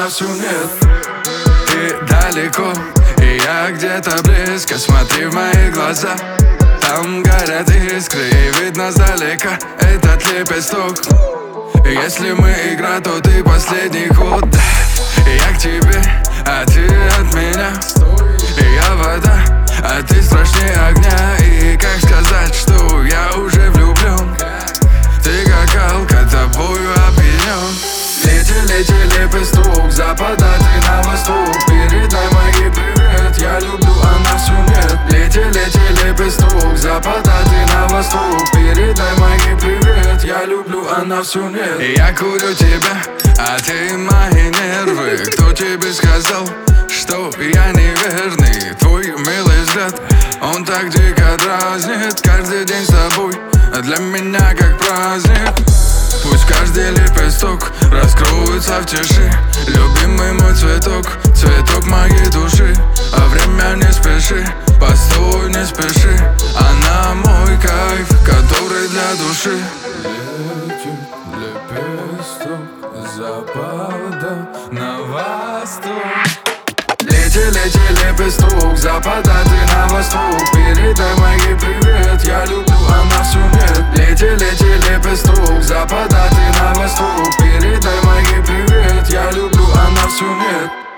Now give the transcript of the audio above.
всю нет. Ты далеко, и я где-то близко. Смотри в мои глаза, там горят искры, и видно сдалека этот лепесток. Если мы игра, то ты последний ход. Я к тебе, а ты от меня. Я вода, а ты страшнее огня. И как сказать, что я уже влюблен? Ты как алка, тобою опьянен. Лети, лети, лепесток, с запада ты на восток. Передай моей привет, я люблю, она всю нет. Лети, лети, лепесток, с запада ты на восток. Передай моей привет, я люблю, она всю нет. Я курю тебя, а ты мои нервы. Кто тебе сказал, что я неверный? Твой милый взгляд, он так дико дразнит. Каждый день с тобой для меня как праздник. Пусть каждый лепесток раскроется в тиши. Любимый мой цветок, цветок моей души. А время не спеши, постой, не спеши. Она мой кайф, который для души. Летит лепесток с запада на восток. Лети, лети, лепесток, с запада ты на восток. Передай моей привет, я люблю, она всю нет. Лети, лети, лепесток, с запада ты на восток. Передай моей привет, я люблю, она всю нет.